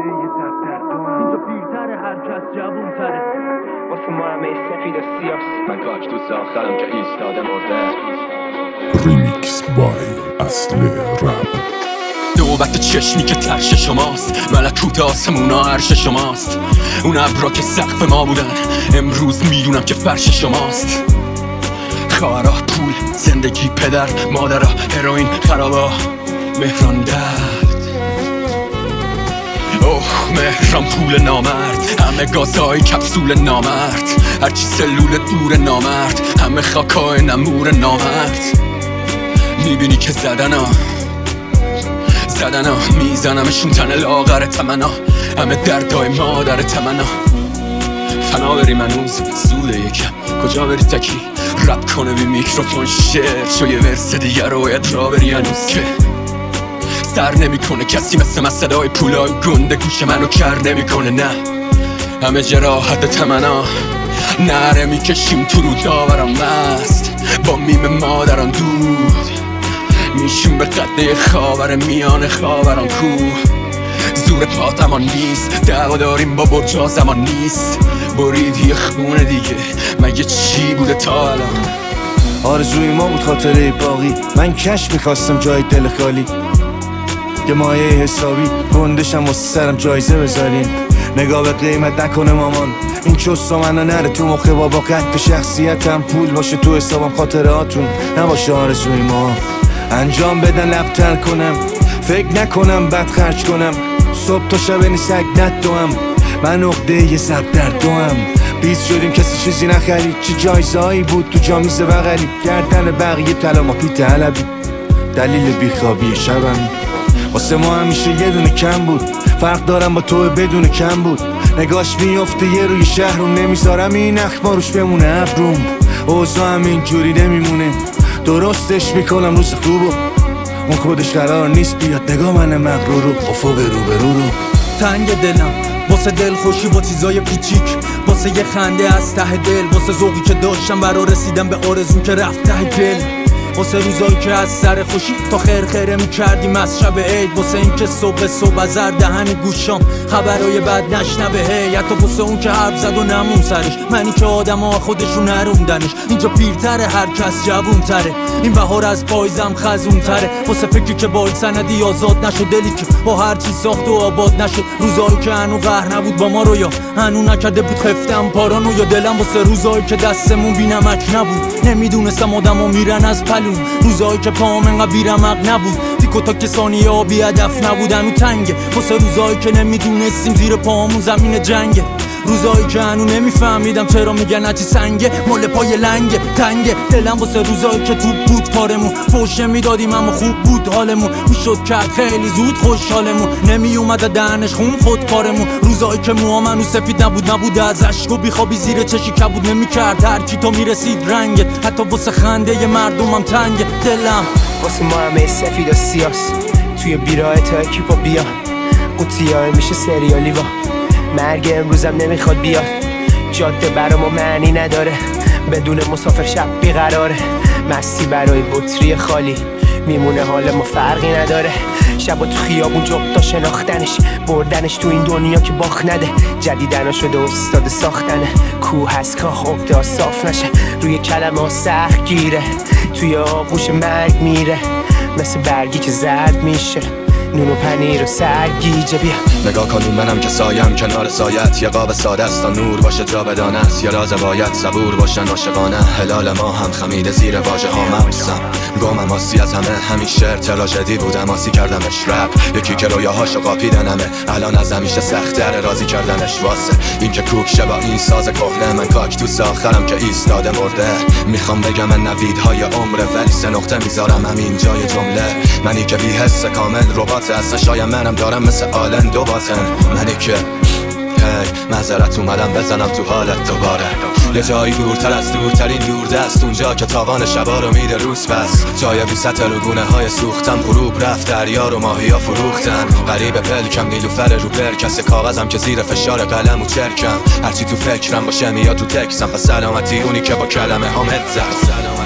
یه سر دردم اینجا پیرتره هر کس جوون تره واسه ما همه سفید و سیاس من کاکتوس آخرم که ایستاده مرده ریمیکس بای اصل رپ نوبت چشمی که ترش شماست ملکوت آسمونا عرش شماست اون ابرا که سقف ما بودن امروز میدونم که فرش شماست خواهرا پول زندگی پدر مادرها هروئین خرابا مهران درد اوه مهران پول نامرد همه گازای کپسول نامرد هرچی سلول دور نامرد همه خاکای نمور نامرد میبینی که زدنا میزنمشون تن لاغر تمنا همه دردای مادر تمنا فنا بری منوز زوده یکم کجا بری تکی رپ کنه بی میکروفون شعر شو یه ورس دیگر رو باید را بری هنوز که سر نمی کنه کسی مثل من صدای پولای گنده گوش منو کر نمی کنه نه همه جراحت تمنا نره میکشیم تو رو داورم مست با میم مادران دود میشیم به قده خاور میان خاوران کو زور پاتمان نیست دعوا داریم با برجا زمان نیست برید یه خونه دیگه مگه چی بوده تا الان آرزوی ما بود خاطره باقی من کش میخواستم جای دل خالی یه مایه حسابی گندشم واسه سرم جایزه بذارین نگاه به قیمت نکنه مامان این چوستا منو نره تو مخه بابا قد به شخصیتم پول باشه تو حسابم خاطراتون نباشه آرزوی ما انجام بدن لبتر کنم فکر نکنم بد خرج کنم صبح تا شب نیسک ندوم من عقده یه سر دردوم بیز شدیم کسی چیزی نخرید چی جایزهایی بود تو جامیز بغلی گردن بقیه طلا ما پیت علبی دلیل بیخوابی شبم واسه ما همیشه یه دونه کم بود فرق دارم با تو بدون کم بود نگاش میفته یه روی شهرم نمیذارم این اخبار روش بمونه ابروم اوضاع هم اینجوری نمیمونه درستش میکنم روز خوبو اون خودش قرار نیست بیاد نگاه من مغرور رو افق روبرو رو تنگ دلم واسه دل خوشی با چیزای کوچیک واسه یه خنده از ته دل واسه ذوقی که داشتم برا رسیدم به آرزوم که رفت ته دل واسه روزایی که از سر خوشی تا خیره میکردیم از شب عید واسه این که صبح از زر دهن گوشام خبرای بد نشنوه حتی واسه اون که حرف زد و نمون سرش منی که آدم ها خودشون نروندنش اینجا پیرتره هر کس جوون تره این بهار از پایزم خزون تره واسه فکری که باید سندی آزاد نشد دلی که با هر چی ساخت و آباد نشد روزایی که هنو قهر نبود با ما رو یا هنو نکرده بود خفتم پارانو یا دلم واسه روزایی که دستمون بی نمک نبود نمیدونستم آدمو میرن از پلو روزایی که پام انقدر بیرمق نبود تیکو تا کسانی ها بی هدف نبودن و تنگه واسه روزایی که نمیدونستیم زیر پامون زمین جنگه روزایی که هنو نمیفهمیدم چرا میگن هرچی سنگه مال پای لنگه تنگه دلم واسه روزایی که توپ بود کارمون فوشه میدادیم اما خوب بود حالمون میشد کرد خیلی زود خوشحالمون نمیومد دهنش خون خودکارمون روزایی که موها منو سفید نبود از اشک و بیخوابی زیر چشی کبود نمیکرد هر کی تو میرسید رنگت حتی واسه خنده مردمم تنگه دلم واسه ما همه سفید و سیاس توی بیراه تا اکیپا بیان قوطیای میشه سریالی با مرگ امروزم نمیخواد بیاد جاده برا ما معنی نداره بدون مسافر شب بیقراره مستی برای بطری خالی میمونه حال ما فرقی نداره شبا تو خیابون جغدا شناختنش بردنش تو این دنیا که باخ نده جدیدنا شده استاد ساختنه کوه هست که عقده صاف نشه روی کلمه ها سخت گیره توی آغوش مرگ میره مثل برگی که زرد میشه نون و پنیر و سرگیجه بیا نگاه کنون منم که سایم کنار سایت یه قاب ساده است تا نور باشه جاودانه است یه راز باید صبور باشن عاشقانه هلال ما هم خمیده زیر واژه ها مغزم گامم آسی از همه همین شعر تراژدی بودم آسی کردمش رپ یکی که رویاهاشو قاپیدنمه الان از همیشه سخت‌تر راضی کردنش واسه این که کوک شه با این ساز کهنه من کاکتوس آخرم که ایستاده مرده میخوام بگم من نویدهای عمره ولی سه نقطه میذارم همین جای جمله منی که بی حس کامل از شایم منم دارم مثل آلن دو باطن منی که معذرت اومدم بزنم تو حالت دوباره یه جایی دورتر از دورترین دوردست اونجا که تاوان شبا رو میده روز پس جای بی سطح رگونه های سوختن غروب رفت دریا رو ماهیا فروختن غریب پلکم نیلوفر رو پر کس کاغذم که زیر فشار قلم و چرکم هرچی تو فکرم باشه میاد تو تکسم پس سلامتی اونی که با کلمه هم هد زد